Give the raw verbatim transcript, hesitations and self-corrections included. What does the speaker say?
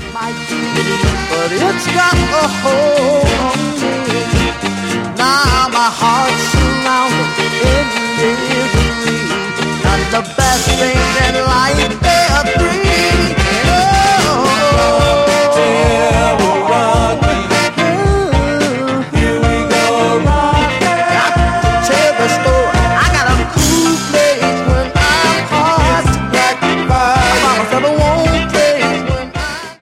might be, but it's got a hold on me. Now my heart's